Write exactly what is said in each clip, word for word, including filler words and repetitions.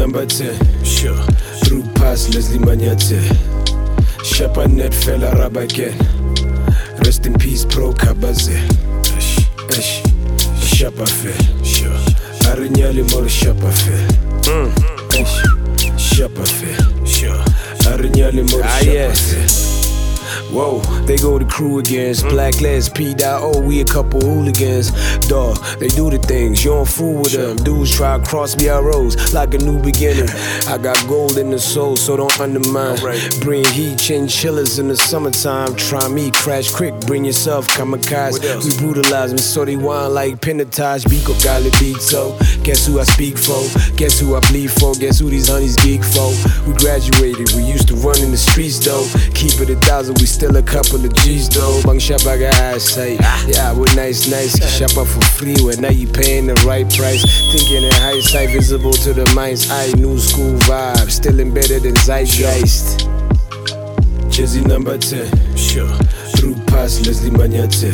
number ten, sure. Through past Leslie Manyate. Shapa net fella rab again. Rest in peace, Pro Kabaze. Esh, esh, Shapa fe, sure. Arinyali mor Shapa fe. Esh, Shapa fe, sure. Arinyali mor Shapa fe. Whoa, they go the crew again. Black Les, P.O. We a couple hooligans. Dawg, they do the things, you don't fool with them. Dudes try to cross me, I rose like a new beginning. I got gold in the soul, so don't undermine. Bring heat, chinchillas in the summertime. Try me, crash quick, bring yourself, kamikaze. We brutalize me, so they whine like Pinatage. Biko Gali Beatso. Guess who I speak for? Guess who I bleed for? Guess who these honeys geek for? We graduated, we used to run in the streets though. Keep it a thousand, we still a couple of G's though. Bang Shabaga I say, yeah, we're nice, nice. Shop up for free when now you paying the right price. Thinking in high sight, visible to the mind's eye. New school vibe, still embedded in zeitgeist. Jizzy number ten, sure. Through past Leslie Manyate.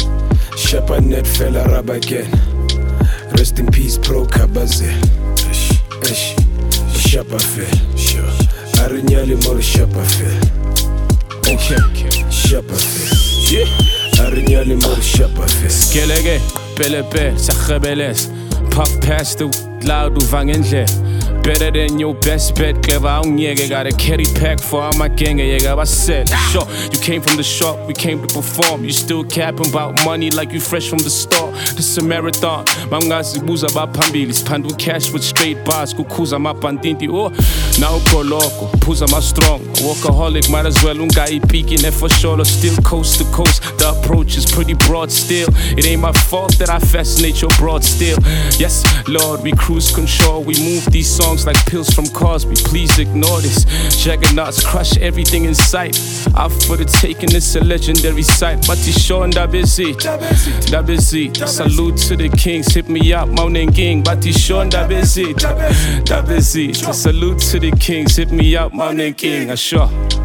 Shapa net fella rab again. Rest in peace, Pro Kabaze. Esh, esh, Shapa fe, sure. Arinyali mor Shapa fe. Okay, Shapa fe, yeah. Arinyali mor Shapa fe. Skelege, Belepe, Sachebeles. Puff past the loud Uvangenje. Better than your best bet, clever. I don't got a carry pack for all my gang. I said, sure, you came from the shop, we came to perform. You still capping about money like you fresh from the store. This a marathon. Mangazi buza ba pambilis. Pandu cash with straight bars. Kukuza ma pandinti. Oh, now go loco. Puza ma strong. Workaholic, might as well ungai peeking there for sure. Still coast to coast. The approach is pretty broad still. It ain't my fault that I fascinate your broad still. Yes, Lord, we cruise control. We move these songs like pills from Cosby, please ignore this. Juggernauts crush everything in sight. Out for the taking, it's a legendary sight. But you sure and that busy, that busy. Salute to the kings, hit me up, Mountain King. But you sure and that busy, that busy. Salute to the kings, hit me up, Mountain King. I sure.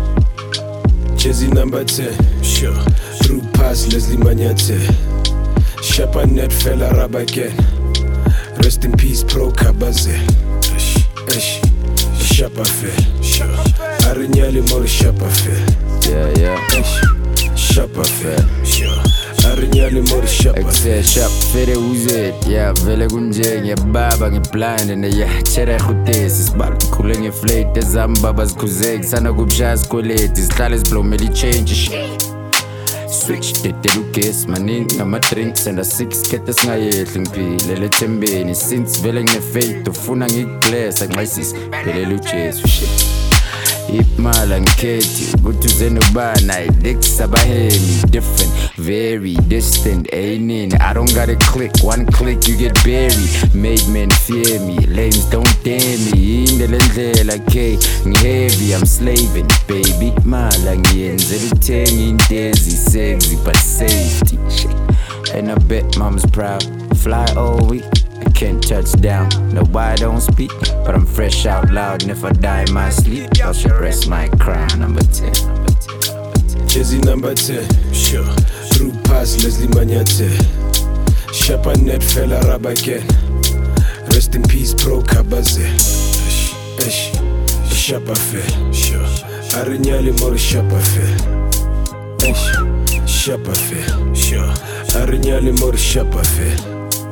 Jizzy number ten, sure. Through past Leslie Manyate. Shapa net fella rab again. Rest in peace, Pro Kabaze. Esh, Shapa fe, sure. Arinyali mor Shapa fe. Yeah, yeah. Esh, Shapa fe, sure. Arinyali mor Shapa fe. Except shop fere uzet, yeah. Vele kunje nge baba nge blind and yeah. Chere khutes isbal khule nge flate zambaba zikuzek sana kubshaya skoleti sihlale siblomeli change. Switch the delucase, maning na drinks and a six kete singayedli ngiphile lethembeni since vele ngine-faith ufuna ngikubless akumayisisi phelele uJesu shit. Ipmala ngikhethi ukuthi uze nobani ayidekisa abahemi different, very distant, ain't I don't gotta click, one click you get buried. Made men fear me, lames don't dare me. In the lendlela K, heavy, I'm slaving, baby. Mala ngiyenzela ukuthenga intezi sexy but safety. And I bet mom's proud. Fly all week, I can't touch down. No, I don't speak, but I'm fresh out loud. And if I die in my sleep, I should rest my crown. Number ten, number ten, number ten. Jizzy number ten, sure. Through past Leslie Manyate. Shapa net fella rab again. Rest in peace, Pro Kabaze. Esh, esh, Shapa fe, sure. Arinyali mor Shapa fe. Esh, Shapa fe, sure. Arinyali mor Shapa fe.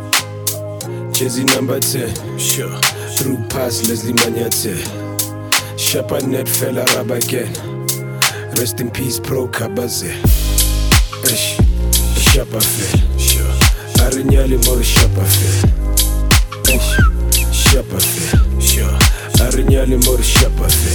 Jizzy number ten, sure. Through past Leslie Manyate. Shapa net fella rab again. Rest in peace, Pro Kabaze. Esh, Shapa fe, sure. Arinyali mor Shapa fe. Esh, Shapa fe, sure. Arinyali mor Shapa fe.